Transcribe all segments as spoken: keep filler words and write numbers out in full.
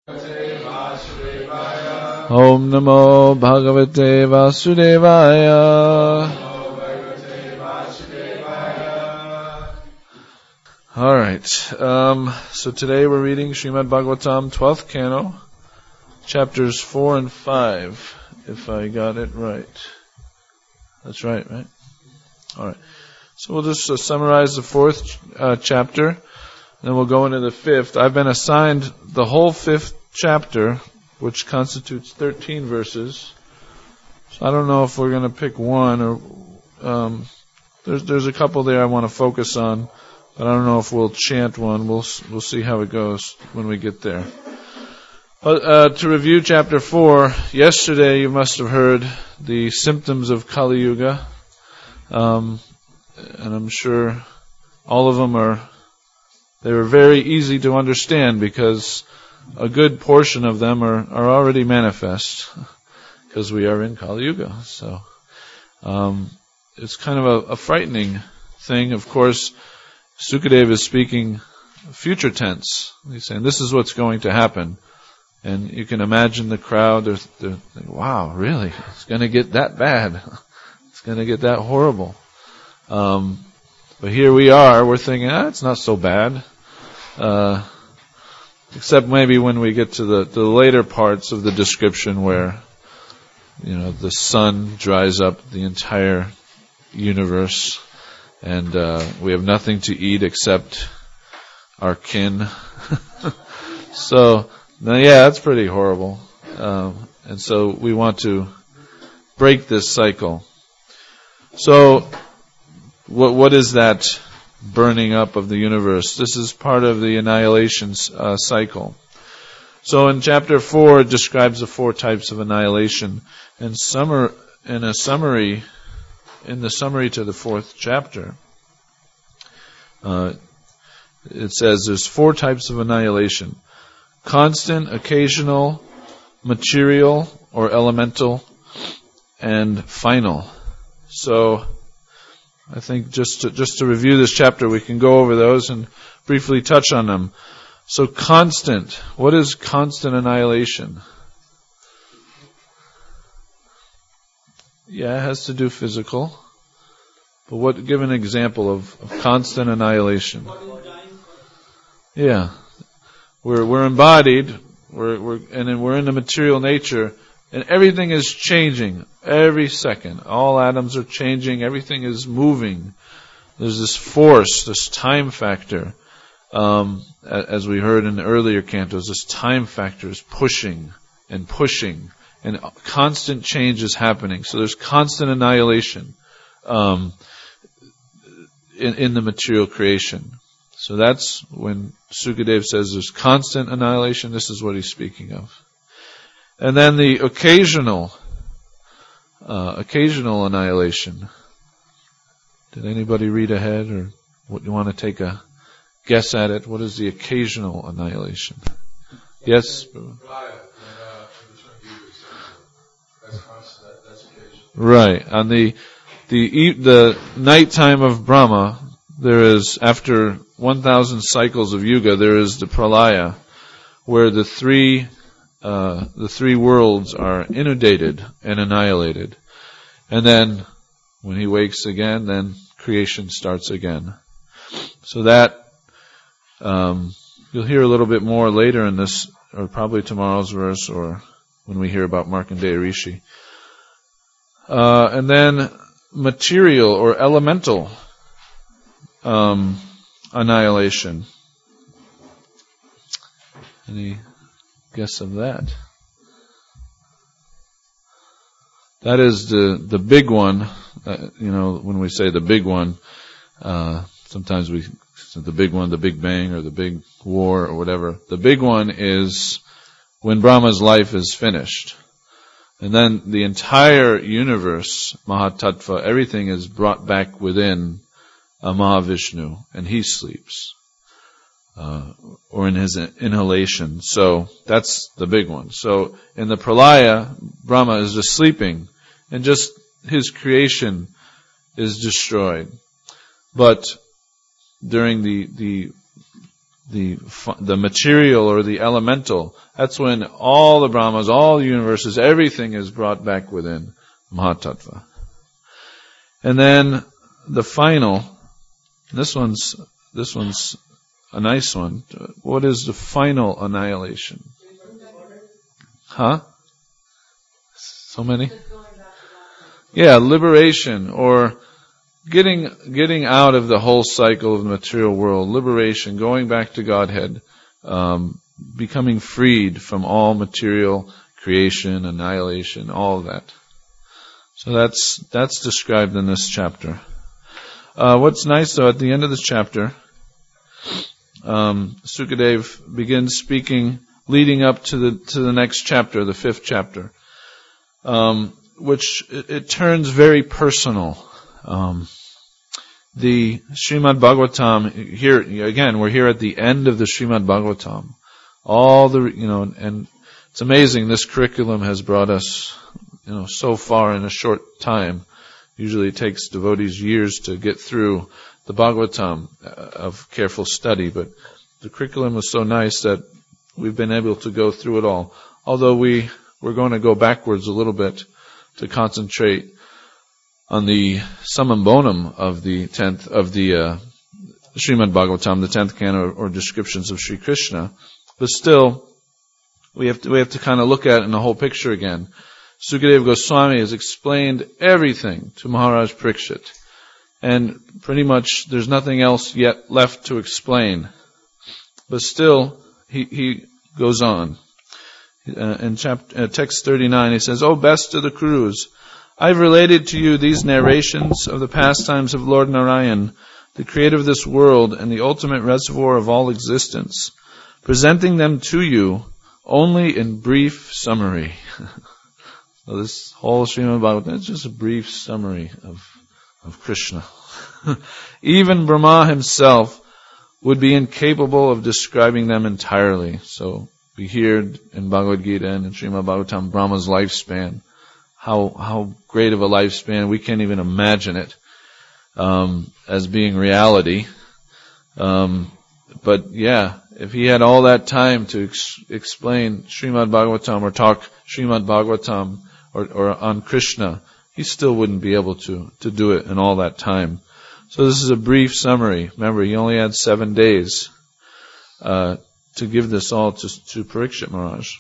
Om Namo Bhagavate Vasudevaya. All right. Um, so today we're reading Srimad Bhagavatam, twelfth canto, chapters four and five, if I got it right. That's right, right? All right. So we'll just uh, summarize the fourth uh, chapter, and then we'll go into the fifth. I've been assigned the whole fifth chapter, which constitutes thirteen verses. So I don't know if we're going to pick one, or um, there's there's a couple there I want to focus on, but I don't know if we'll chant one. We'll we'll see how it goes when we get there. But, uh, to review chapter four, yesterday you must have heard the symptoms of Kali Yuga, um, and I'm sure all of them are they were very easy to understand because a good portion of them are, are already manifest because we are in Kali Yuga. So um, it's kind of a, a frightening thing. Of course, Sukadeva is speaking future tense. He's saying this is what's going to happen. And you can imagine the crowd, they're, they're like, wow, really? It's going to get that bad. It's going to get that horrible. Um, but here we are, we're thinking, ah, it's not so bad. Uh, Except maybe when we get to the, the later parts of the description where, you know, the sun dries up the entire universe and uh, we have nothing to eat except our kin. So, now, yeah, that's pretty horrible. Um, and so we want to break this cycle. So, what what is that burning up of the universe? This is part of the annihilation uh, cycle. So in chapter four, it describes the four types of annihilation. And summer, in a summary, in the summary to the fourth chapter, uh, it says there's four types of annihilation: constant, occasional, material or elemental, and final. So I think just to, just to review this chapter, we can go over those and briefly touch on them. So constant. What is constant annihilation? Yeah, it has to do physical. But what? Give an example of, of constant annihilation. Yeah, we're we're embodied. We're we're and then we're in the material nature. And everything is changing every second. All atoms are changing. Everything is moving. There's this force, this time factor. Um, as we heard in the earlier cantos, this time factor is pushing and pushing. And constant change is happening. So there's constant annihilation um, in, in the material creation. So that's when Sukadeva says there's constant annihilation. This is what he's speaking of. And then the occasional, uh, occasional annihilation. Did anybody read ahead, or what, you want to take a guess at it? What is the occasional annihilation? Yes? Right. On the the the nighttime of Brahma, there is, after one thousand cycles of Yuga, there is the Pralaya, where the three Uh, the three worlds are inundated and annihilated. And then, when he wakes again, then creation starts again. So that, um, you'll hear a little bit more later in this, or probably tomorrow's verse, or when we hear about Markandeya Rishi. Uh, and then, material or elemental um, annihilation. Any guess of that? That is the the big one. Uh, you know, when we say the big one, uh, sometimes we say the big one, the Big Bang, or the big war, or whatever. The big one is when Brahma's life is finished, and then the entire universe, Mahatattva, everything is brought back within a Mahavishnu, and he sleeps. Uh, or in his inhalation. So that's the big one. So in the Pralaya, Brahma is just sleeping, and just his creation is destroyed. But during the the the the material or the elemental. That's when all the Brahmas, all the universes, everything is brought back within Mahatattva. And then the final, this one's this one's a nice one. What is the final annihilation? Huh? So many? Yeah, liberation, or getting getting out of the whole cycle of the material world, liberation, going back to Godhead, um, becoming freed from all material creation, annihilation, all of that. So that's that's described in this chapter. Uh, what's nice though, at the end of this chapter, um, Sukadev begins speaking, leading up to the to the next chapter, the fifth chapter, um, which it, it turns very personal. Um, the Srimad Bhagavatam here again. We're here at the end of the Srimad Bhagavatam. All the you know, and it's amazing. This curriculum has brought us, you know, so far in a short time. Usually it takes devotees years to get through the Bhagavatam of careful study, but the curriculum was so nice that we've been able to go through it all. Although we we're going to go backwards a little bit to concentrate on the summum bonum of the tenth of the uh, Srimad Bhagavatam, the tenth canto, or descriptions of Sri Krishna. But still, we have to we have to kind of look at it in the whole picture again. Sukadeva Goswami has explained everything to Maharaj Parikshit, and pretty much there's nothing else yet left to explain. But still, he he goes on. Uh, in chapter, uh, text thirty-nine, he says, "O best of the Kurus, I've related to you these narrations of the pastimes of Lord Narayan, the creator of this world and the ultimate reservoir of all existence, presenting them to you only in brief summary." So this whole Srimad Bhagavatam is just a brief summary of of Krishna. Even Brahma himself would be incapable of describing them entirely. So we hear in Bhagavad Gita and in Srimad Bhagavatam Brahma's lifespan. How how great of a lifespan, we can't even imagine it um, as being reality. Um, but yeah, if he had all that time to ex- explain Srimad Bhagavatam or talk Srimad Bhagavatam or, or on Krishna, he still wouldn't be able to, to do it in all that time. So this is a brief summary. Remember, he only had seven days uh, to give this all to, to Parikshit Maharaj.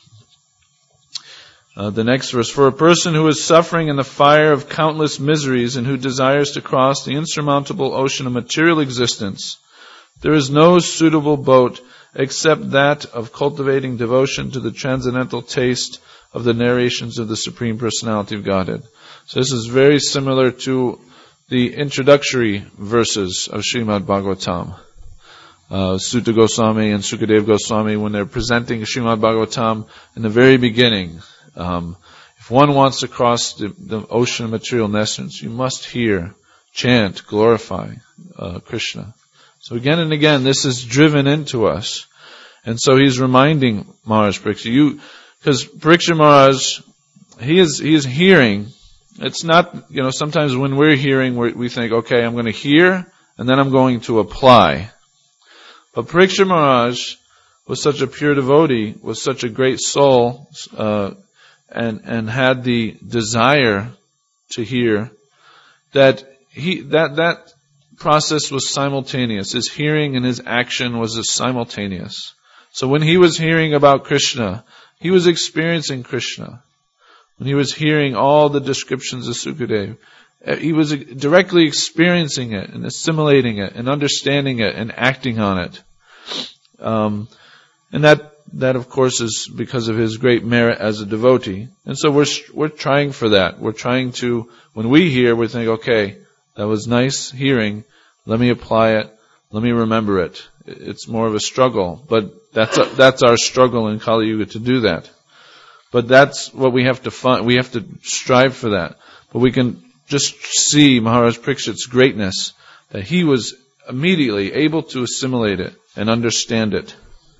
Uh, the next verse, "For a person who is suffering in the fire of countless miseries and who desires to cross the insurmountable ocean of material existence, there is no suitable boat except that of cultivating devotion to the transcendental taste of the narrations of the Supreme Personality of Godhead." So this is very similar to the introductory verses of Srimad Bhagavatam. Uh, Sutta Goswami and Sukadeva Goswami, when they're presenting Srimad Bhagavatam in the very beginning, Um, if one wants to cross the, the ocean of material essence, you must hear, chant, glorify uh, Krishna. So again and again, this is driven into us. And so he's reminding Maharaj Parikshit, you, because Parikshit Maharaj, he is, he is hearing. It's not, you know, sometimes when we're hearing, we're, we think, okay, I'm going to hear, and then I'm going to apply. But Parikshit Maharaj was such a pure devotee, was such a great soul, uh, and and had the desire to hear, that he that that process was simultaneous. His hearing and his action was simultaneous. So when he was hearing about Krishna, he was experiencing Krishna. When he was hearing all the descriptions of Sukadeva, he was directly experiencing it and assimilating it and understanding it and acting on it. Um, and that That, of course, is because of his great merit as a devotee. And so we're we're trying for that. We're trying to, when we hear, we think, okay, that was nice hearing. Let me apply it. Let me remember it. It's more of a struggle. But that's a, that's our struggle in Kali Yuga, to do that. But that's what we have to find. We have to strive for that. But we can just see Maharaj Parikshit's greatness, that he was immediately able to assimilate it and understand it.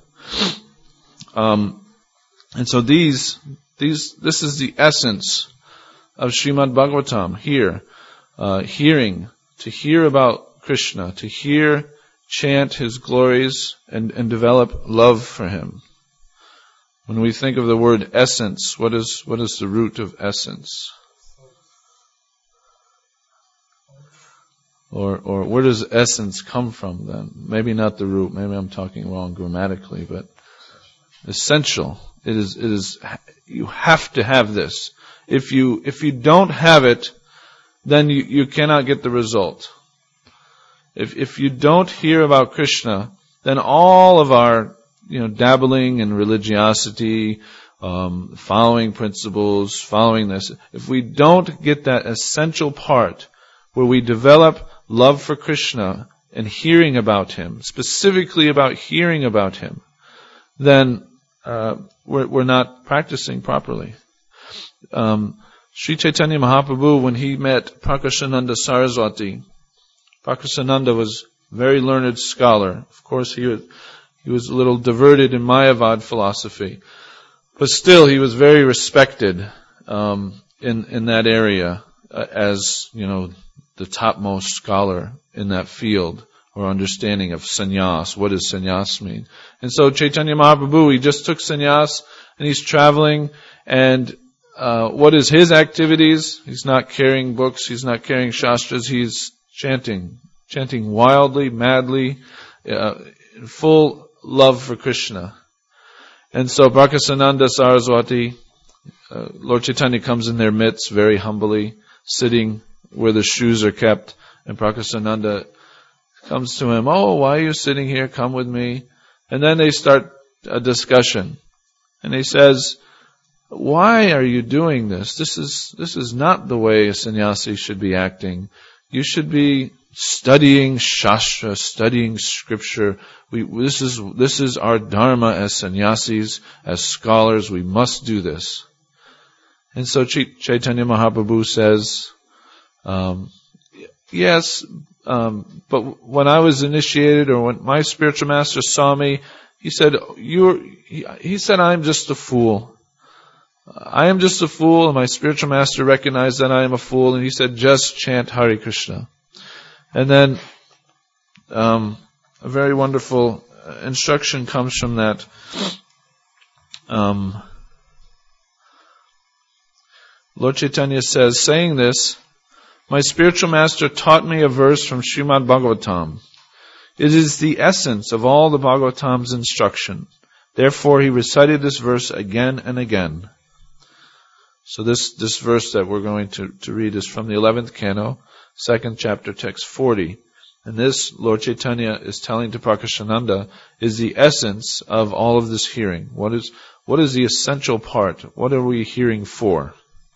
Um, and so these, these, this is the essence of Srimad Bhagavatam here. Uh, hearing, to hear about Krishna, to hear chant His glories and, and develop love for Him. When we think of the word essence, what is what is the root of essence? Or or where does essence come from then? Maybe not the root, maybe I'm talking wrong grammatically, but essential. It is it is you have to have this. If you if you don't have it, then you, you cannot get the result. If if you don't hear about Krishna, then all of our you know dabbling in religiosity, um, following principles, following this, if we don't get that essential part where we develop love for Krishna and hearing about Him, specifically about hearing about Him, then uh, we're, we're not practicing properly. Um, Sri Chaitanya Mahaprabhu, when he met Prakashananda Saraswati, Prakashananda was a very learned scholar. Of course, he was, he was a little diverted in Mayavad philosophy, but still he was very respected um, in in that area uh, as you know the topmost scholar in that field or understanding of sannyas. What does sannyas mean? And so Chaitanya Mahaprabhu, he just took sannyas and he's traveling, and uh, what is his activities? He's not carrying books, he's not carrying shastras, he's chanting, chanting wildly, madly, uh, in full love for Krishna. And so Prakashananda Saraswati, uh, Lord Chaitanya comes in their midst very humbly, sitting where the shoes are kept, and Prakashananda comes to him, "Oh, why are you sitting here? Come with me." And then they start a discussion. And he says, "Why are you doing this? This is this is not the way a sannyasi should be acting. You should be studying shastra, studying scripture. We, this is this is our dharma as sannyasis, as scholars. We must do this." And so Ch- Chaitanya Mahaprabhu says, um, "Yes, um, but when I was initiated, or when my spiritual master saw me, he said, "You're." He, he said, "I'm just a fool. I am just a fool," and my spiritual master recognized that I am a fool, and he said, "Just chant Hare Krishna." And then um, a very wonderful instruction comes from that. Um, Lord Chaitanya says, saying this, "My spiritual master taught me a verse from Srimad Bhagavatam. It is the essence of all the Bhagavatam's instruction. Therefore, he recited this verse again and again." So this, this verse that we're going to, to read is from the eleventh canto, second chapter, text forty. And this, Lord Chaitanya is telling to Prakashananda, is the essence of all of this hearing. What is, what is the essential part? What are we hearing for?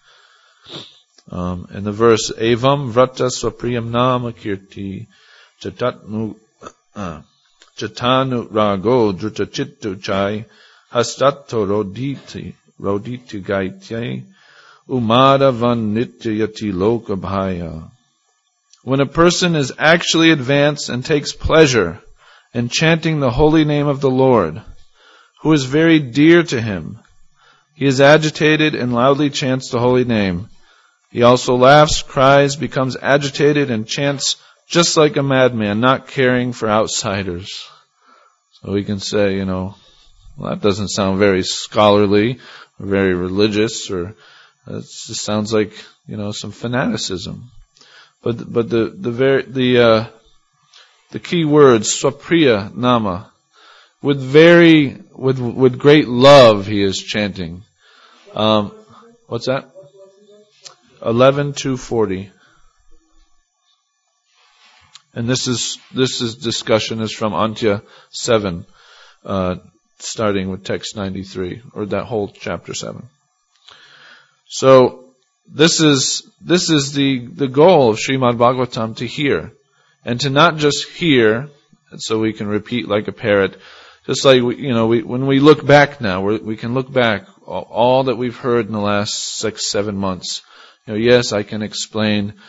Um, in the verse, "Evam vrata swapriyam nama kirti chatatnu uh, chatanu rago druta chittu chai hastato roditi roditi gaitye umada van nityayati lokabhaya." When a person is actually advanced and takes pleasure in chanting the holy name of the Lord, who is very dear to him, he is agitated and loudly chants the holy name. He also laughs, cries, becomes agitated, and chants just like a madman, not caring for outsiders. So we can say, you know, well, that doesn't sound very scholarly or very religious, or it just sounds like, you know, some fanaticism. But but the the very the uh, the key words, swapriya nama, with very with with great love he is chanting. Um, what's that? Eleven two forty. And this is this is discussion is from Antya seven, uh, starting with text ninety three, or that whole chapter seven. So this is this is the the goal of Srimad Bhagavatam, to hear, and to not just hear, so we can repeat like a parrot. Just like we, you know, we, when we look back now, we we can look back all, all that we've heard in the last six seven months. You know, yes, I can explain,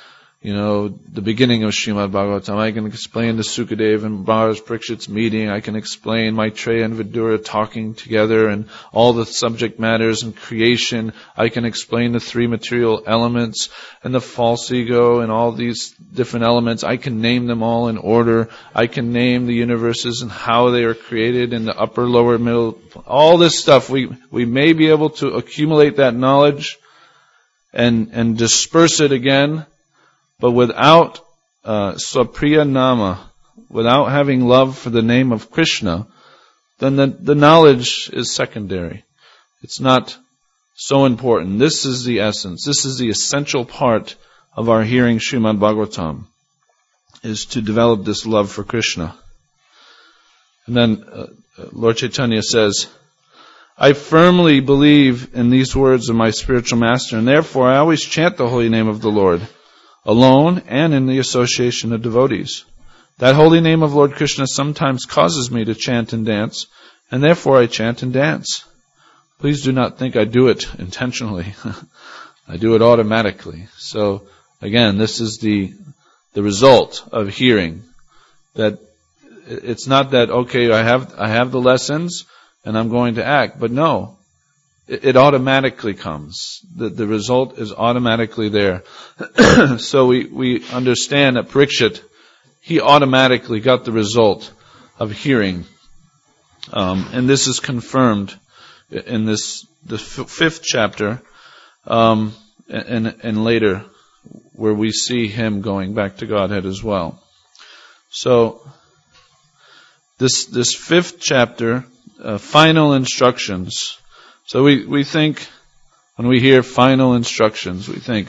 you know, the beginning of Srimad Bhagavatam. I can explain the Sukadeva and Maharaj Parikshit's meeting. I can explain Maitreya and Vidura talking together and all the subject matters and creation. I can explain the three material elements and the false ego and all these different elements. I can name them all in order. I can name the universes and how they are created in the upper, lower, middle. All this stuff. We, we may be able to accumulate that knowledge and, and disperse it again. But without uh, Swapriya Nama, without having love for the name of Krishna, then the, the knowledge is secondary. It's not so important. This is the essence. This is the essential part of our hearing Srimad Bhagavatam, is to develop this love for Krishna. And then uh, Lord Chaitanya says, I firmly believe in these words of my spiritual master, and therefore I always chant the holy name of the Lord, alone and in the association of devotees. That holy name of Lord Krishna sometimes causes me to chant and dance, and therefore I chant and dance. Please do not think I do it intentionally. I do it automatically. So, again, this is the the result of hearing. That it's not that, okay, I have I have the lessons and I'm going to act, but no. It automatically comes. The, the result is automatically there. So we, we understand that Parikshit, he automatically got the result of hearing. Um, and this is confirmed in this the f- fifth chapter, um, and, and later, where we see him going back to Godhead as well. So, this this fifth chapter, uh, final instructions. So we, we think, when we hear final instructions, we think,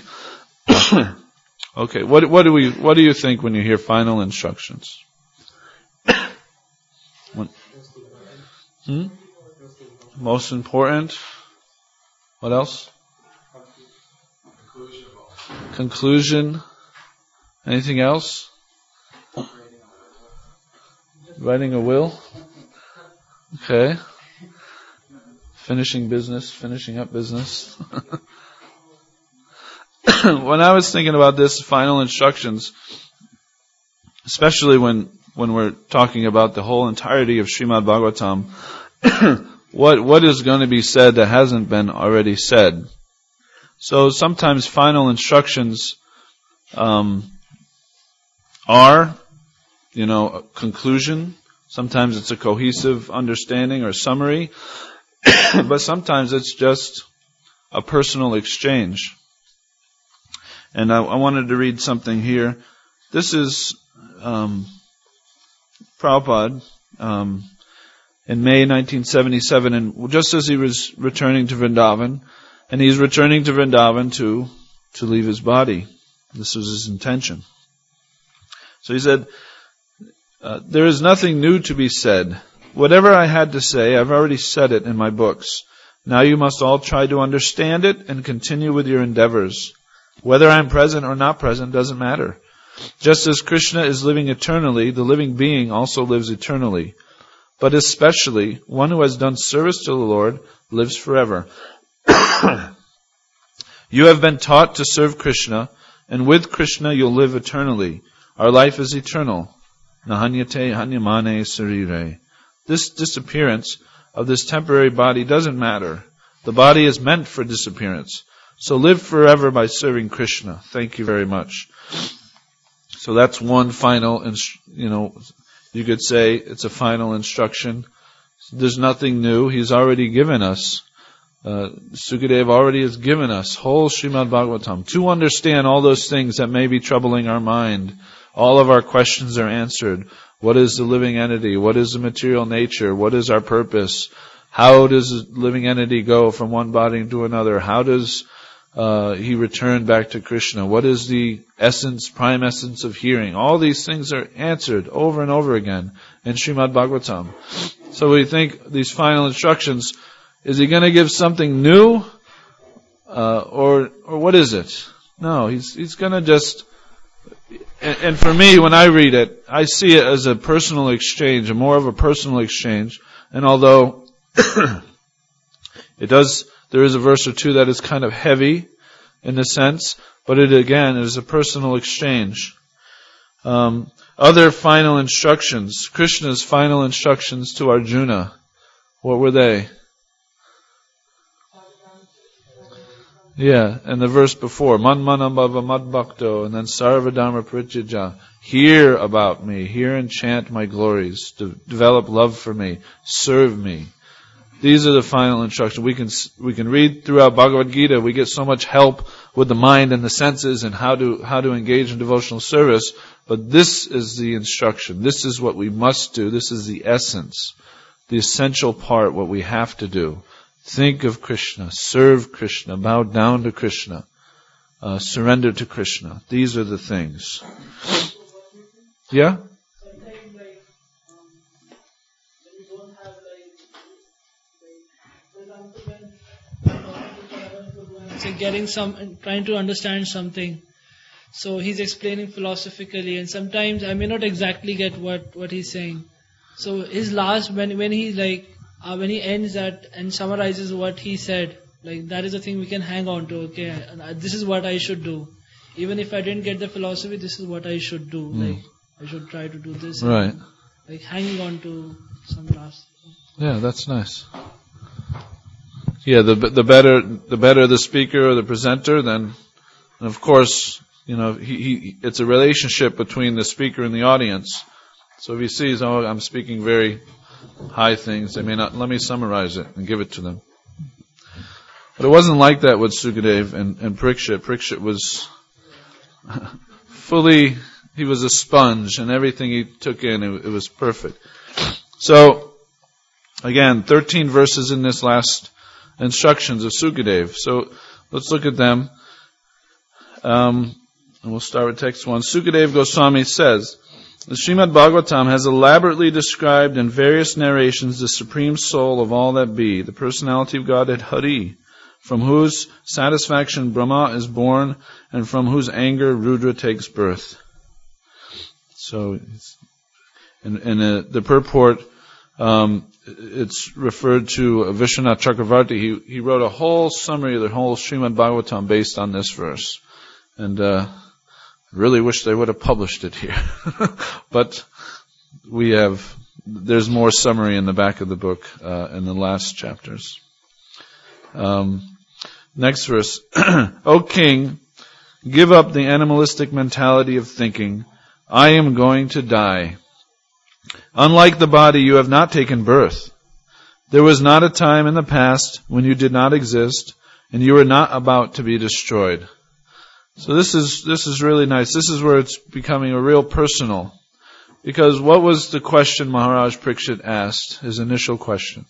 okay, what what do we what do you think when you hear final instructions? What, hmm? Most important. What else? Conclusion. Anything else? Writing a will. Okay. Finishing business, finishing up business. When I was thinking about this final instructions, especially when, when we're talking about the whole entirety of Srimad Bhagavatam, what what is going to be said that hasn't been already said? So sometimes final instructions um, are, you know, a conclusion. Sometimes it's a cohesive understanding or summary. But sometimes it's just a personal exchange. And I, I wanted to read something here. This is um, Prabhupada um, in May nineteen seventy-seven, and just as he was returning to Vrindavan, and he's returning to Vrindavan to to leave his body. This was his intention. So he said, uh, there is nothing new to be said. Whatever I had to say, I've already said it in my books. Now you must all try to understand it and continue with your endeavors. Whether I'm present or not present doesn't matter. Just as Krishna is living eternally, the living being also lives eternally. But especially, one who has done service to the Lord lives forever. You have been taught to serve Krishna, and with Krishna you'll live eternally. Our life is eternal. Nahanyate hanyamane sarire. This disappearance of this temporary body doesn't matter. The body is meant for disappearance. So live forever by serving Krishna. Thank you very much. So that's one final, you know, you could say it's a final instruction. There's nothing new. He's already given us, uh, Sukadeva already has given us whole Srimad Bhagavatam to understand all those things that may be troubling our mind. All of our questions are answered. What is the living entity? What is the material nature? What is our purpose? How does the living entity go from one body to another? How does uh, he return back to Krishna? What is the essence, prime essence of hearing? All these things are answered over and over again in Srimad Bhagavatam. So we think these final instructions, is he going to give something new? Uh, or or what is it? No, he's he's going to just... And for me, when I read it, I see it as a personal exchange, a more of a personal exchange. And although it does, there is a verse or two that is kind of heavy in a sense, but it again is a personal exchange. Um, other final instructions, Krishna's final instructions to Arjuna, what were they? Yeah, and the verse before, Man manambhava mad bhakto, and then sarva dharma parityaja. Hear about me, hear and chant my glories, de- develop love for me, serve me. These are the final instructions. We can we can read throughout Bhagavad Gita. We get so much help with the mind and the senses and how to how to engage in devotional service. But this is the instruction. This is what we must do. This is the essence, the essential part, what we have to do. Think of Krishna, serve Krishna, bow down to Krishna, uh, surrender to Krishna. These are the things. Yeah? So getting some, trying to understand something. So he's explaining philosophically, and sometimes I may not exactly get what, what he's saying. So his last, when when he like, uh, when he ends that and summarizes what he said, like that is the thing we can hang on to. Okay, uh, this is what I should do. Even if I didn't get the philosophy, this is what I should do. Mm. Like I should try to do this. Right. And, like hanging on to some last. Yeah, that's nice. Yeah, the the better the better the speaker or the presenter, then, and of course, you know, he, he it's a relationship between the speaker and the audience. So if he sees, oh, I'm speaking very high things, they may not, let me summarize it and give it to them. But it wasn't like that with Sukadev and, and Parikshit. Parikshit was fully, he was a sponge, and everything he took in, it, it was perfect. So, again, thirteen verses in this last instructions of Sukadev. So let's look at them. Um, and we'll start with text one. Sukadev Goswami says, the Srimad Bhagavatam has elaborately described in various narrations the supreme soul of all that be, the personality of Godhead Hari, from whose satisfaction Brahma is born, and from whose anger Rudra takes birth. So, in, in a, the purport, um, it's referred to Vishwanath Chakravarti. He, he wrote a whole summary of the whole Srimad Bhagavatam based on this verse. And uh, I really wish they would have published it here. But we have, there's more summary in the back of the book uh, in the last chapters. Um, next verse. O king, give up the animalistic mentality of thinking, I am going to die. Unlike the body, you have not taken birth. There was not a time in the past when you did not exist, and you were not about to be destroyed. So this is this is really nice. This is where it's becoming a real personal. Because what was the question Maharaj Parikshit asked, his initial question?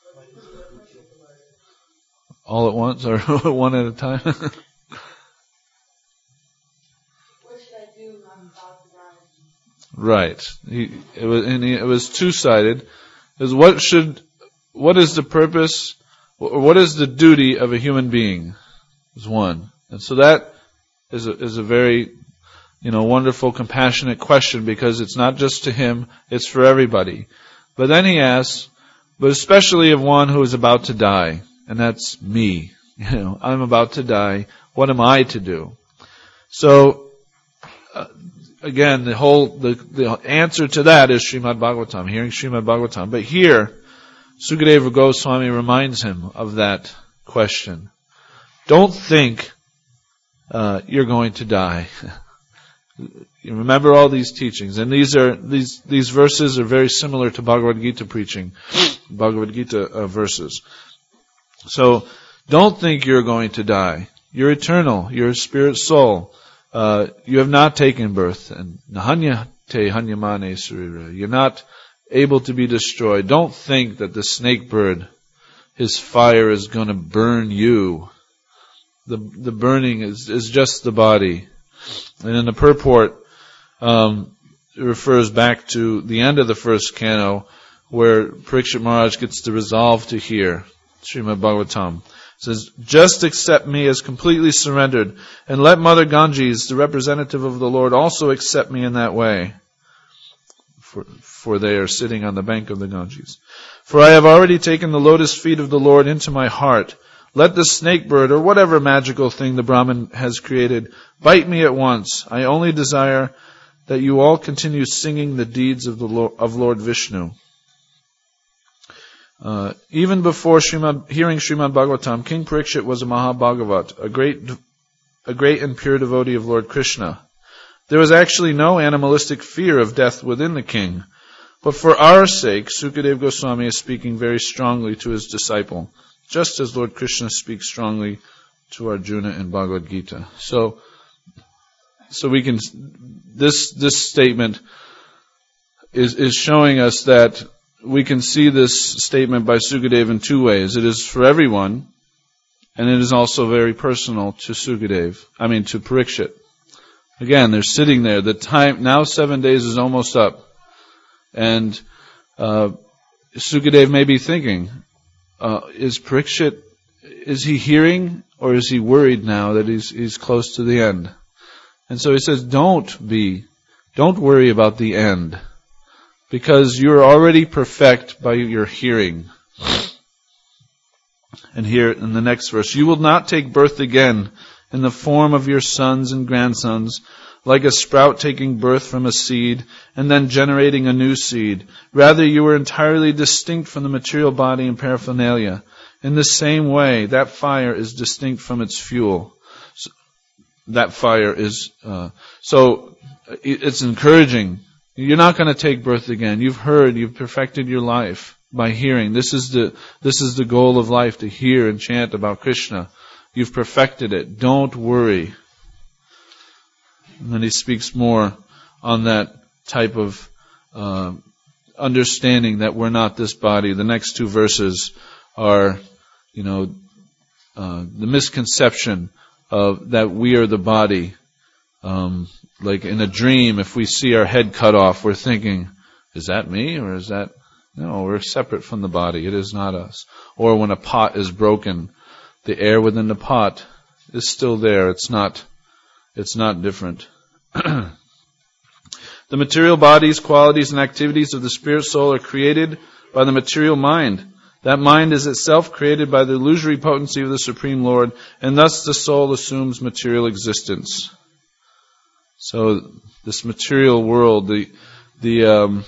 All at once, or one at a time? Right. He, it was, and he, it was two-sided. It was what should, what is the purpose, or what is the duty of a human being? Is one. And so that is a, is a very, you know, wonderful, compassionate question, because it's not just to him, it's for everybody. But then he asks, but especially of one who is about to die, and that's me. You know, I'm about to die. What am I to do? So, uh, Again, the whole, the, the answer to that is Srimad Bhagavatam, hearing Srimad Bhagavatam. But here, Sukadeva Goswami reminds him of that question. Don't think uh, you're going to die. You remember all these teachings, and these are these these verses are very similar to Bhagavad Gita preaching, Bhagavad Gita uh, verses. So, don't think you're going to die. You're eternal. You're a spirit soul. Uh, you have not taken birth, and nahanya te hanyamane surira. You're not able to be destroyed. Don't think that the snake bird, his fire is going to burn you. The the burning is is just the body. And in the purport, um, it refers back to the end of the first canto, where Parikshit Maharaj gets the resolve to hear Srimad Bhagavatam. It says, just accept me as completely surrendered, and let Mother Ganges, the representative of the Lord, also accept me in that way. For, for they are sitting on the bank of the Ganges. For I have already taken the lotus feet of the Lord into my heart. Let the snake bird or whatever magical thing the Brahmin has created bite me at once. I only desire that you all continue singing the deeds of the Lord, of Lord Vishnu. Uh, even before Srimad, hearing Srimad Bhagavatam, King Parikshit was a Mahabhagavat, a great, a great and pure devotee of Lord Krishna. There was actually no animalistic fear of death within the king. But for our sake, Sukadeva Goswami is speaking very strongly to his disciple, just as Lord Krishna speaks strongly to Arjuna in Bhagavad Gita. So, so we can, this, this statement is, is showing us that we can see this statement by Sukadeva in two ways. It is for everyone, and it is also very personal to Sukadeva, I mean to Parikshit. Again, they're sitting there. The time, now seven days is almost up. And uh, Sukadeva may be thinking, uh, is Parikshit, is he hearing or is he worried now that he's he's close to the end? And so he says, don't be, don't worry about the end, because you're already perfect by your hearing. And here in the next verse, you will not take birth again in the form of your sons and grandsons, like a sprout taking birth from a seed and then generating a new seed. Rather, you are entirely distinct from the material body and paraphernalia. In the same way, that fire is distinct from its fuel. So, that fire is, uh, so it's encouraging. You're not going to take birth again. You've heard, you've perfected your life by hearing. This is the, this is the goal of life, to hear and chant about Krishna. You've perfected it. Don't worry. And then he speaks more on that type of uh, understanding that we're not this body. The next two verses are, you know, uh, the misconception of that we are the body. Um, like in a dream, if we see our head cut off, we're thinking, is that me or is that... No, we're separate from the body. It is not us. Or when a pot is broken, the air within the pot is still there. It's not, it's not different. The material bodies, qualities, and activities of the spirit soul are created by the material mind. That mind is itself created by the illusory potency of the Supreme Lord, and thus the soul assumes material existence. So this material world, the the um,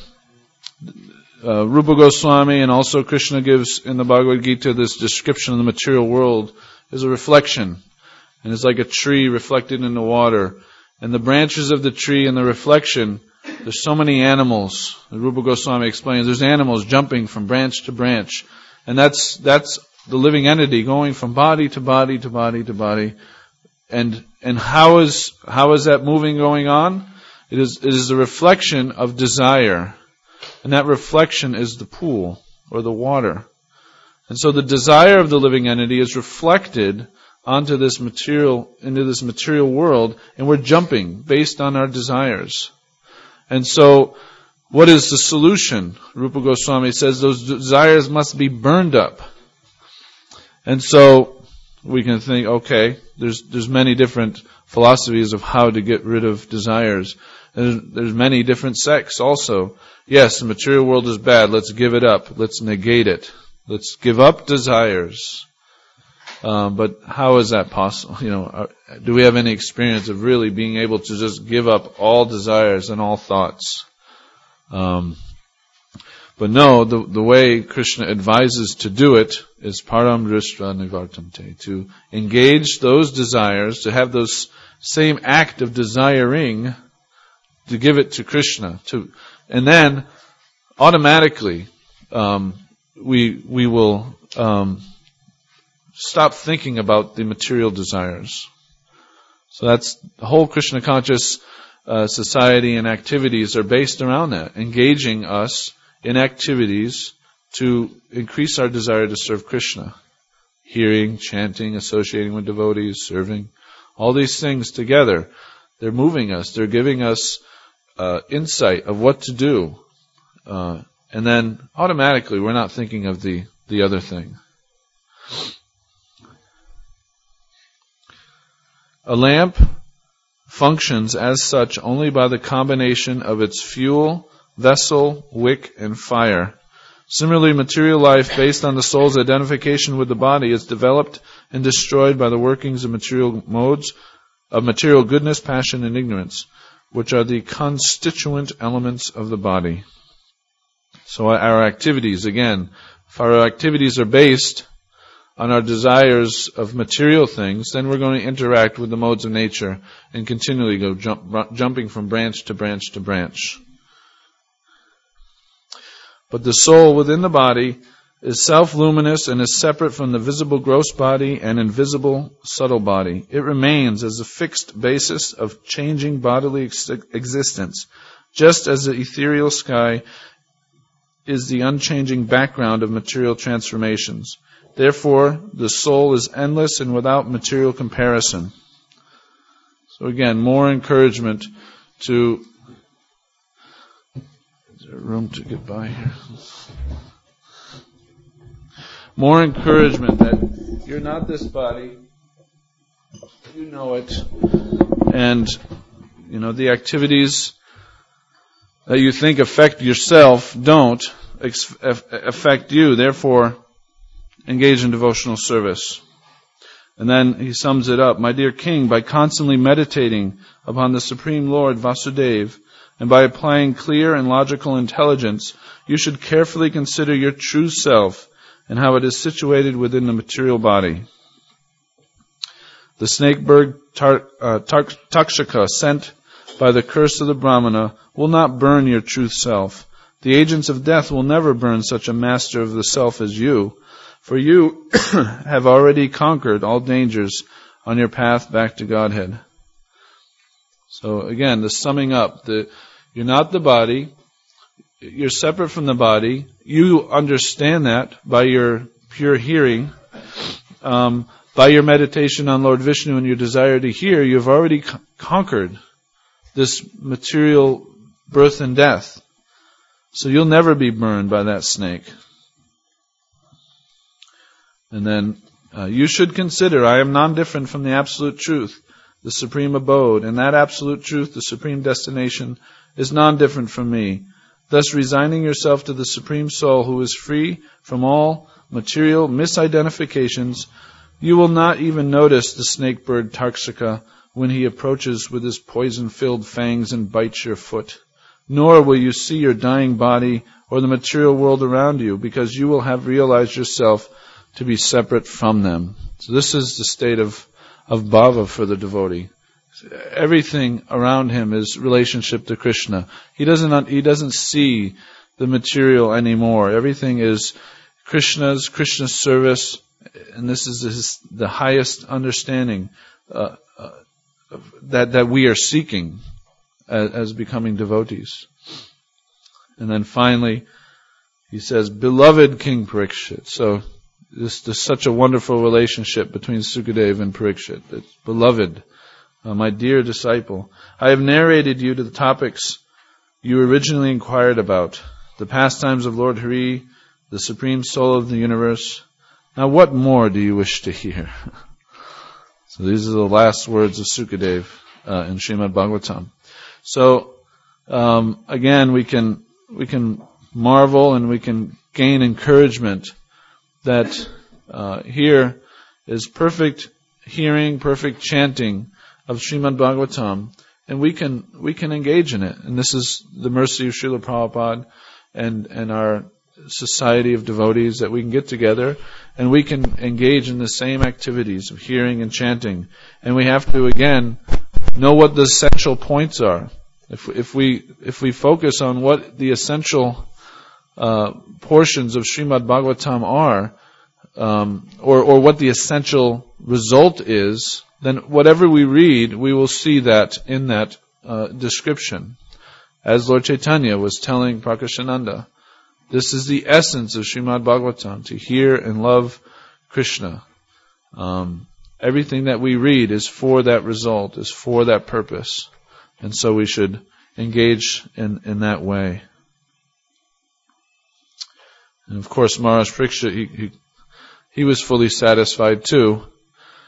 uh, Rupa Goswami and also Krishna gives in the Bhagavad Gita this description of the material world is a reflection, and it's like a tree reflected in the water. And the branches of the tree and the reflection, there's so many animals. Rupa Goswami explains there's animals jumping from branch to branch. And that's that's the living entity going from body to body to body to body. And and how is how is that moving going on? It is it is a reflection of desire. And that reflection is the pool or the water. And so the desire of the living entity is reflected onto this material, into this material world, and we're jumping based on our desires. And so, what is the solution? Rupa Goswami says those desires must be burned up. And so, we can think, okay, there's there's many different philosophies of how to get rid of desires. There's, there's many different sects also. Yes, the material world is bad, let's give it up, let's negate it. Let's give up desires. Um, but how is that possible? You know, are, do we have any experience of really being able to just give up all desires and all thoughts? Um, but no, the the way Krishna advises to do it is param drishta nivartante, to engage those desires, to have those same act of desiring, to give it to Krishna, to, and then automatically um, we we will. Um, Stop thinking about the material desires. So that's the whole Krishna conscious uh, society and activities are based around that, engaging us in activities to increase our desire to serve Krishna. Hearing, chanting, associating with devotees, serving, all these things together, they're moving us, they're giving us uh, insight of what to do. Uh, and then automatically we're not thinking of the, the other thing. A lamp functions as such only by the combination of its fuel, vessel, wick, and fire. Similarly, material life based on the soul's identification with the body is developed and destroyed by the workings of material modes, of material goodness, passion, and ignorance, which are the constituent elements of the body. So our activities, again, if our activities are based on our desires of material things, then we're going to interact with the modes of nature and continually go jump, jumping from branch to branch to branch. But the soul within the body is self-luminous and is separate from the visible gross body and invisible subtle body. It remains as a fixed basis of changing bodily ex- existence, just as the ethereal sky is the unchanging background of material transformations. Therefore, the soul is endless and without material comparison. So again, more encouragement to... Is there room to get by here? More encouragement that you're not this body. You know it. And, you know, the activities that you think affect yourself don't ex- affect you. Therefore, engage in devotional service. And then he sums it up. My dear king, by constantly meditating upon the Supreme Lord Vasudeva, and by applying clear and logical intelligence, you should carefully consider your true self and how it is situated within the material body. The snake bird tar, uh, tar, Takshaka, sent by the curse of the Brahmana, will not burn your truth self. The agents of death will never burn such a master of the self as you, for you have already conquered all dangers on your path back to Godhead. So again, the summing up, the you're not the body, you're separate from the body, you understand that by your pure hearing, um, by your meditation on Lord Vishnu and your desire to hear, you've already c- conquered this material birth and death. So you'll never be burned by that snake. And then, uh, you should consider, I am non-different from the absolute truth, the supreme abode, and that absolute truth, the supreme destination, is non-different from me. Thus, resigning yourself to the Supreme Soul who is free from all material misidentifications, you will not even notice the snake bird Takshaka when he approaches with his poison-filled fangs and bites your foot. Nor will you see your dying body or the material world around you, because you will have realized yourself to be separate from them. So this is the state of, of bhava for the devotee. Everything around him is relationship to Krishna. He doesn't he doesn't see the material anymore. Everything is Krishna's, Krishna's service, and this is his, the highest understanding uh, uh, that that we are seeking as, as becoming devotees. And then finally, he says, "Beloved King Parikshit." So this there's such a wonderful relationship between Sukadeva and Parikshit. It's beloved. Uh, my dear disciple, I have narrated you to the topics you originally inquired about, the pastimes of Lord Hari, the Supreme Soul of the universe. Now what more do you wish to hear? So these are the last words of Sukadeva uh, in Srimad Bhagavatam. So um, again, we can we can marvel and we can gain encouragement that uh, here is perfect hearing, perfect chanting of Srimad Bhagavatam, and we can we can engage in it. And this is the mercy of Srila Prabhupada and and our society of devotees, that we can get together and we can engage in the same activities of hearing and chanting. And we have to again know what the essential points are. If if we if we focus on what the essential uh, portions of Srimad Bhagavatam are, um, or or what the essential result is, then whatever we read, we will see that in that uh, description. As Lord Chaitanya was telling Prakashananda, this is the essence of Srimad Bhagavatam, to hear and love Krishna. Um, everything that we read is for that result, is for that purpose. And so we should engage in, in that way. And of course, Maharaj Parikshit, he, he, he was fully satisfied too.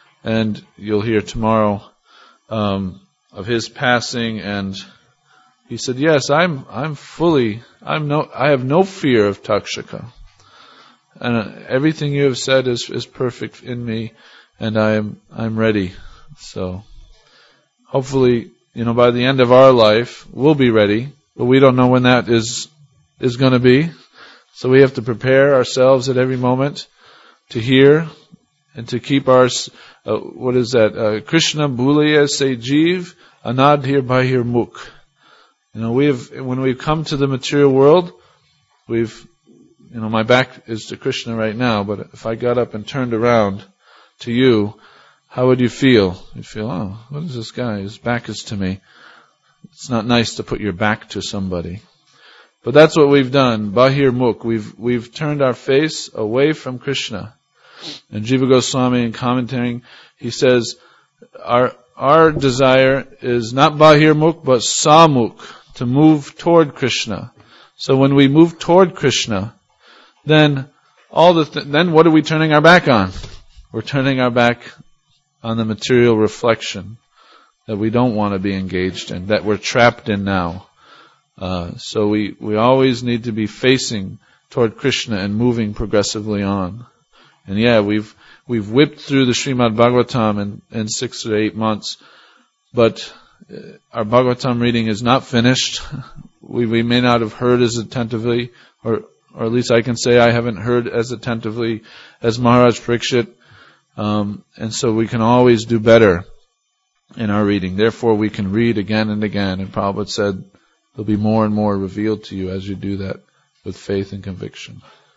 And you'll hear tomorrow um, of his passing, and he said, yes, I'm I'm fully, I'm no, I have no fear of Takshaka. And uh, everything you have said is, is perfect in me, and I am I'm ready. So hopefully, you know, by the end of our life, we'll be ready, but we don't know when that is is going to be. So we have to prepare ourselves at every moment to hear and to keep our, uh, what is that? Uh, Krishna Bhuliya Se Jeev Anadhir Bahir Mukh. You know, we have, when we've come to the material world, we've, you know, my back is to Krishna right now, but if I got up and turned around to you, how would you feel? You'd feel, oh, what is this guy? His back is to me. It's not nice to put your back to somebody. But that's what we've done. Bahir Mukh. We've, we've turned our face away from Krishna. And Jiva Goswami, in commentating, he says, our, our desire is not Bahir Mukh, but Samukh, to move toward Krishna. So when we move toward Krishna, then all the, th- then what are we turning our back on? We're turning our back on the material reflection that we don't want to be engaged in, that we're trapped in now. Uh, so we, we always need to be facing toward Krishna and moving progressively on. And yeah, we've, we've whipped through the Srimad Bhagavatam in, in six or eight months, but our Bhagavatam reading is not finished. We, we may not have heard as attentively, or, or at least I can say I haven't heard as attentively as Maharaj Parikshit. Um, and so we can always do better in our reading. Therefore we can read again and again. And Prabhupada said, there'll be more and more revealed to you as you do that with faith and conviction.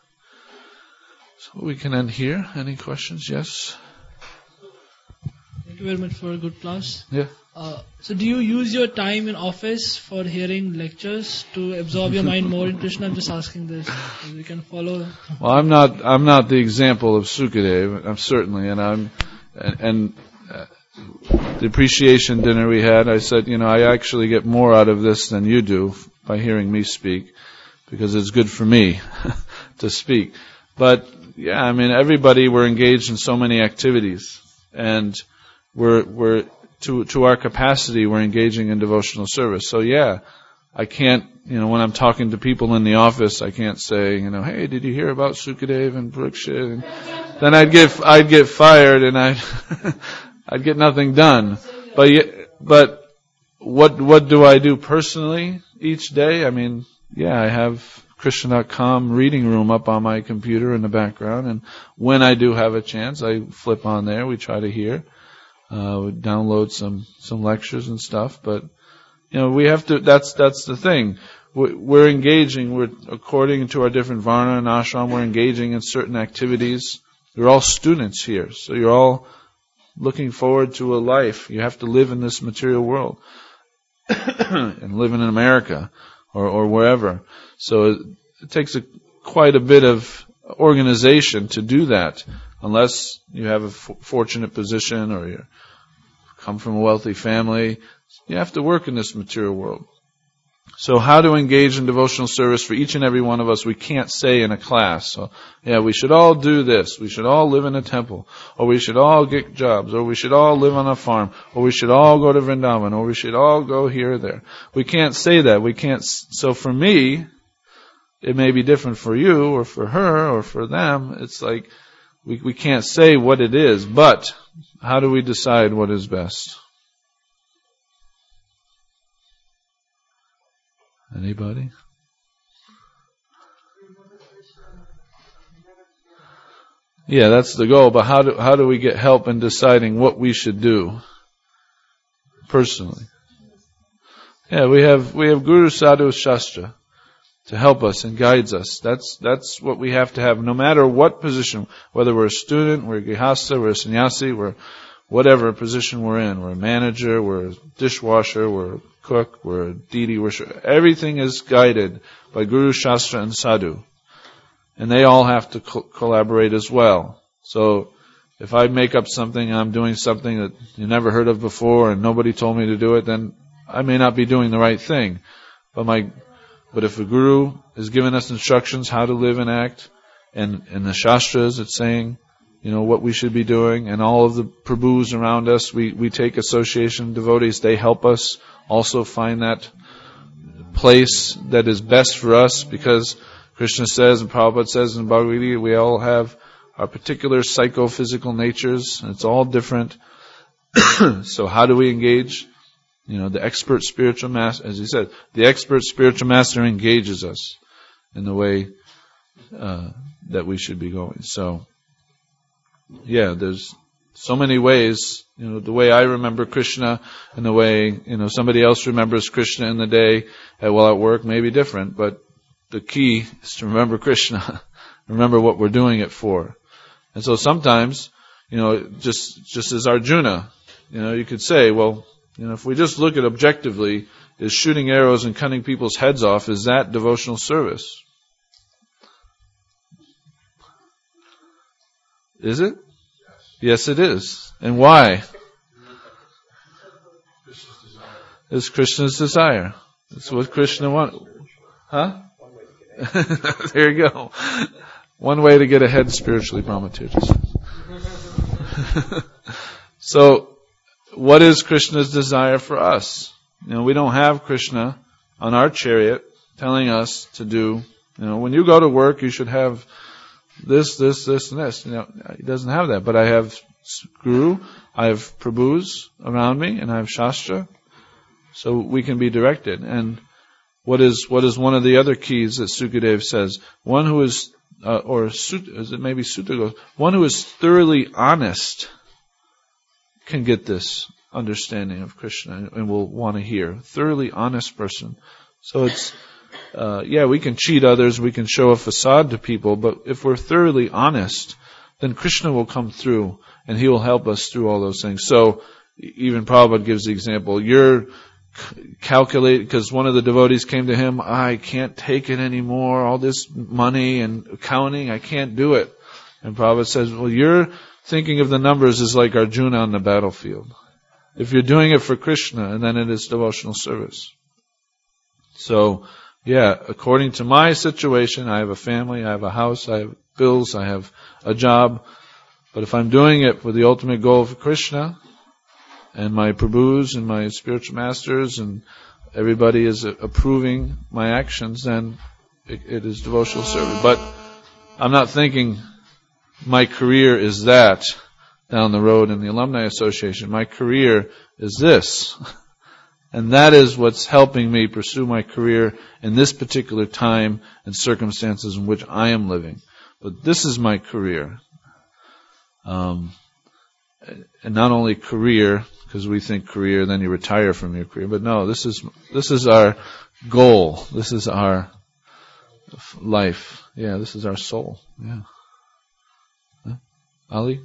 So we can end here. Any questions? Yes? Thank you very much for a good class. Yeah. Uh, so do you use your time in office for hearing lectures to absorb your mind more in Krishna? I'm just asking this. So we can follow. Well, I'm not, I'm not the example of Sukadev. I'm certainly, and I'm, and, and uh, the appreciation dinner we had, I said, you know, I actually get more out of this than you do by hearing me speak, because it's good for me to speak. But yeah, I mean, everybody, we're engaged in so many activities, and we're we're to to our capacity, we're engaging in devotional service. So yeah, I can't, you know, when I'm talking to people in the office, I can't say, you know, hey, did you hear about Sukadev and Parikshit? And then I'd get I'd get fired, and I'd I'd get nothing done. But but what what do I do personally each day? I mean, yeah, I have Krishna dot com reading room up on my computer in the background, and when I do have a chance, I flip on there. We try to hear, uh, we download some some lectures and stuff. But you know, we have to. That's that's the thing. We're engaging. We're according to our different varna and ashram. We're engaging in certain activities. You're all students here, so you're all looking forward to a life. You have to live in this material world and living in America or, or wherever. So it, it takes a, quite a bit of organization to do that, unless you have a f- fortunate position or you come from a wealthy family. You have to work in this material world. So how to engage in devotional service for each and every one of us, we can't say in a class. So, yeah, we should all do this. We should all live in a temple. Or we should all get jobs. Or we should all live on a farm. Or we should all go to Vrindavan. Or we should all go here or there. We can't say that. We can't. So for me, it may be different for you or for her or for them. It's like we, we can't say what it is. But how do we decide what is best? Anybody? Yeah, that's the goal. But how do how do we get help in deciding what we should do personally? Yeah, we have we have Guru Sadhu Shastra to help us and guides us. That's that's what we have to have, no matter what position, whether we're a student, we're a grihastha, we're a sannyasi, we're whatever position we're in. We're a manager, we're a dishwasher, we're a cook, we're a deity worshiper. Everything is guided by Guru, Shastra, and Sadhu. And they all have to co- collaborate as well. So, if I make up something, I'm doing something that you never heard of before and nobody told me to do it, then I may not be doing the right thing. But my, but if a Guru is giving us instructions how to live and act, and in the Shastras it's saying, you know, what we should be doing, and all of the Prabhus around us, we, we take association devotees, they help us also find that place that is best for us, because Krishna says and Prabhupada says in Bhagavad Gita, we all have our particular psychophysical natures, and it's all different. So how do we engage? You know, the expert spiritual master, as he said, the expert spiritual master engages us in the way uh, that we should be going. So, yeah, there's so many ways. You know, the way I remember Krishna and the way, you know, somebody else remembers Krishna in the day, at, well, at work may be different, but the key is to remember Krishna, remember what we're doing it for. And so sometimes, you know, just just as Arjuna, you know, you could say, well, you know, if we just look at objectively, is shooting arrows and cutting people's heads off, is that devotional service? Is it? Yes, it is. And why? It's Krishna's desire. It's what Krishna wants. Huh? There you go. One way to get ahead spiritually, Brahmatirtha says. So, what is Krishna's desire for us? You know, we don't have Krishna on our chariot telling us to do, you know, when you go to work, you should have this, this, this, and this. You know, he doesn't have that. But I have Guru, I have Prabhus around me, and I have Shastra. So we can be directed. And what is what is one of the other keys that Sukadev says? One who is, uh, or Sutta, is it maybe Sutta goes, one who is thoroughly honest can get this understanding of Krishna and, and will want to hear. Thoroughly honest person. So it's, uh, yeah, we can cheat others, we can show a facade to people, but if we're thoroughly honest, then Krishna will come through and He will help us through all those things. So even Prabhupada gives the example, you're calculate, because one of the devotees came to him, I can't take it anymore, all this money and accounting, I can't do it. And Prabhupada says, well, you're thinking of the numbers as like Arjuna on the battlefield. If you're doing it for Krishna, and then it is devotional service. So, yeah, according to my situation, I have a family, I have a house, I have bills, I have a job. But if I'm doing it for the ultimate goal of Krishna, and my Prabhus and my spiritual masters and everybody is approving my actions, then it, it is devotional service. But I'm not thinking my career is that down the road in the Alumni Association. My career is this. And that is what's helping me pursue my career in this particular time and circumstances in which I am living. But this is my career. Um, and not only career, because we think career, then you retire from your career. But no, this is this is our goal. This is our life. Yeah, this is our soul. Yeah. Huh? Ali?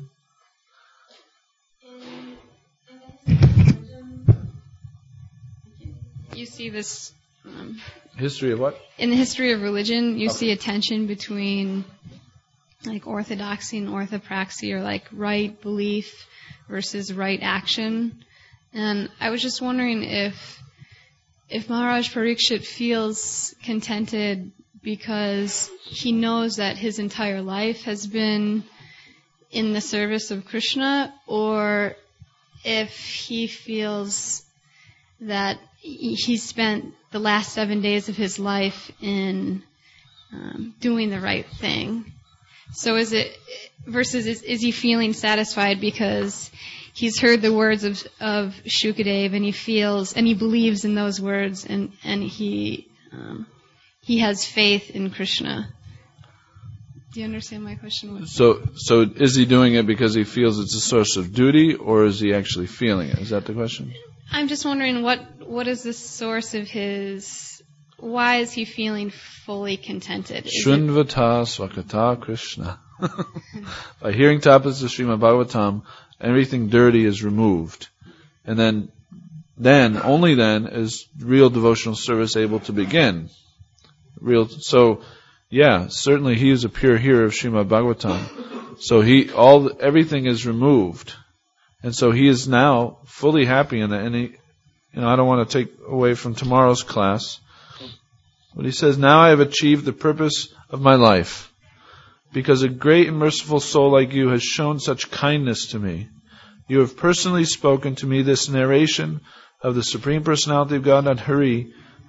You see this... Um, history of what? In the history of religion, you okay. see a tension between like orthodoxy and orthopraxy, or like right belief versus right action. And I was just wondering if if Maharaj Parikshit feels contented because he knows that his entire life has been in the service of Krishna, or if he feels that he spent the last seven days of his life in um, doing the right thing. So is it, versus is, is he feeling satisfied because he's heard the words of, of Shukadev and he feels, and he believes in those words, and, and he, um, he has faith in Krishna? Do you understand my question? So, so is he doing it because he feels it's a source of duty, or is he actually feeling it? Is that the question? I'm just wondering what, what is the source of his, why is he feeling fully contented? Shunvata Swakata Krishna. By hearing tapas of Srimad Bhagavatam, everything dirty is removed. And then, then, only then is real devotional service able to begin. Real, so, yeah, certainly he is a pure hearer of Srimad Bhagavatam. So he, all, everything is removed. And so he is now fully happy in that. And he, you know, I don't want to take away from tomorrow's class. But he says, now I have achieved the purpose of my life, because a great and merciful soul like you has shown such kindness to me. You have personally spoken to me this narration of the Supreme Personality of Godhead Hari,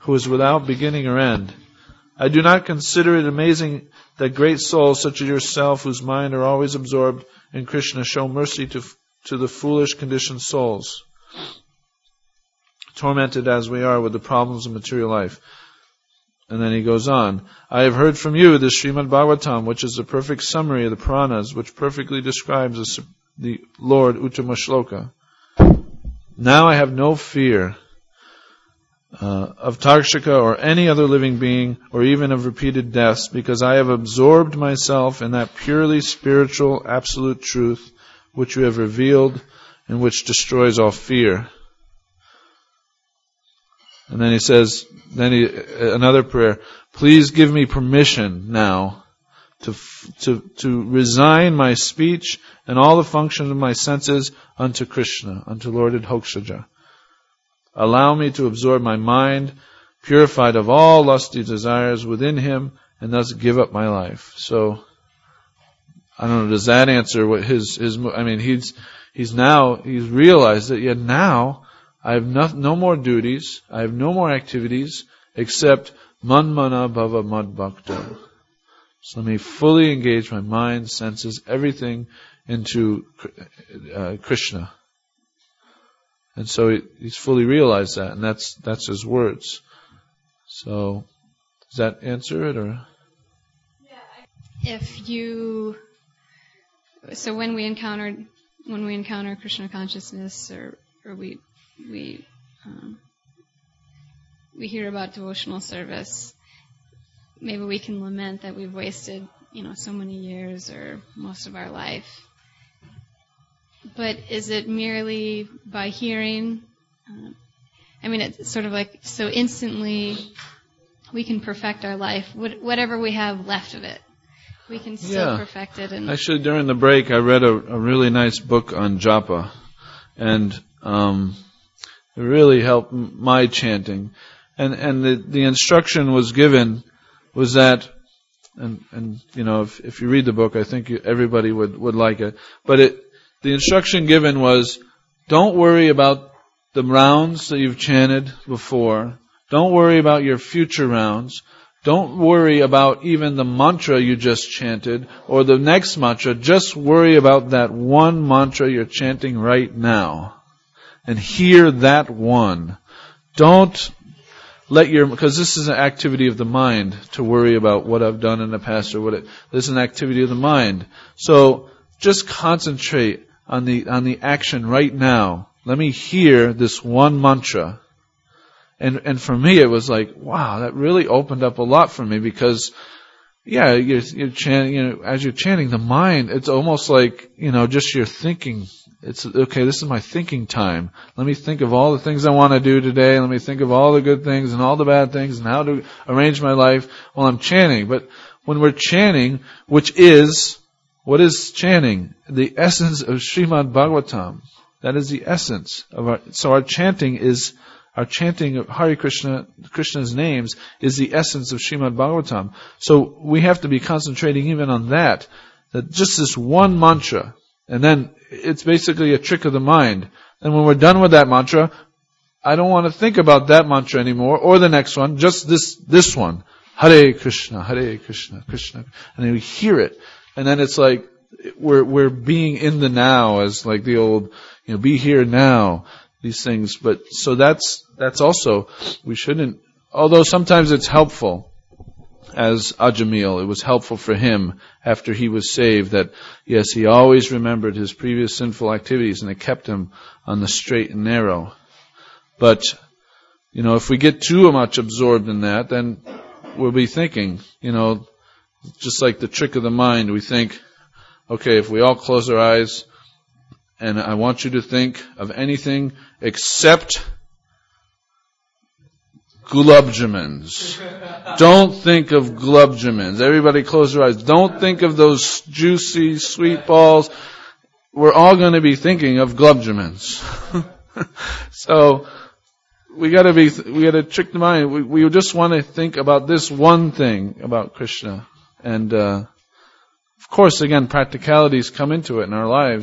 who is without beginning or end. I do not consider it amazing that great souls such as yourself, whose mind are always absorbed in Krishna, show mercy to to the foolish conditioned souls, tormented as we are with the problems of material life. And then he goes on, I have heard from you this Srimad Bhagavatam, which is the perfect summary of the Puranas, which perfectly describes the, the Lord Uttama Shloka. Now I have no fear uh, of Takshaka or any other living being, or even of repeated deaths, because I have absorbed myself in that purely spiritual absolute truth which you have revealed and which destroys all fear. And then he says, then he, another prayer, please give me permission now to, to, to resign my speech and all the functions of my senses unto Krishna, unto Lord Adhokshaja. Allow me to absorb my mind, purified of all lusty desires within him, and thus give up my life. So, I don't know, does that answer what his, his, I mean, he's, he's now, he's realized that yet now, I have no, no more duties, I have no more activities, except manmana bhava mad bhakta. So let me fully engage my mind, senses, everything into uh, Krishna. And so he, he's fully realized that, and that's, that's his words. So, does that answer it, or? If you, so when we encounter, when we encounter Krishna consciousness, or, or we, we, um, we hear about devotional service, maybe we can lament that we've wasted, you know, so many years or most of our life. But is it merely by hearing? Uh, I mean, it's sort of like, so instantly we can perfect our life, whatever we have left of it. We can still yeah. perfect it. And actually, during the break, I read a, a really nice book on japa, and um, it really helped my chanting. And and the, the instruction was given was that, and and you know, if if you read the book, I think you, everybody would would like it. But it the instruction given was, don't worry about the rounds that you've chanted before. Don't worry about your future rounds. Don't worry about even the mantra you just chanted or the next mantra. Just worry about that one mantra you're chanting right now. And hear that one. Don't let your, because this is an activity of the mind to worry about what I've done in the past or what it, this is an activity of the mind. So just concentrate on the, on the action right now. Let me hear this one mantra. And and for me, it was like, wow, that really opened up a lot for me, because, yeah, you're, you're chanting, you know, as you're chanting, the mind, it's almost like, you know, just your thinking. It's, okay, this is my thinking time. Let me think of all the things I want to do today. Let me think of all the good things and all the bad things and how to arrange my life while I'm chanting. But when we're chanting, which is, what is chanting? The essence of Srimad Bhagavatam. That is the essence of our, so our chanting is, Our chanting of Hare Krishna, Krishna's names, is the essence of Srimad Bhagavatam. So we have to be concentrating even on that. That just this one mantra. And then it's basically a trick of the mind. And when we're done with that mantra, I don't want to think about that mantra anymore, or the next one, just this, this one. Hare Krishna, Hare Krishna, Krishna. And then we hear it. And then it's like, we're, we're being in the now, as like the old, you know, be here now. These things, but so that's that's also, we shouldn't, although sometimes it's helpful, as Ajamil, it was helpful for him after he was saved, that yes, he always remembered his previous sinful activities, and it kept him on the straight and narrow. But, you know, if we get too much absorbed in that, then we'll be thinking, you know, just like the trick of the mind, we think, okay, if we all close our eyes, and I want you to think of anything except gulab jamans. Don't think of gulab jamans. Everybody close their eyes. Don't think of those juicy, sweet balls. We're all going to be thinking of gulab jamans. So, we gotta be, we gotta trick the mind. We, we just want to think about this one thing about Krishna. And, uh, of course, again, practicalities come into it in our lives.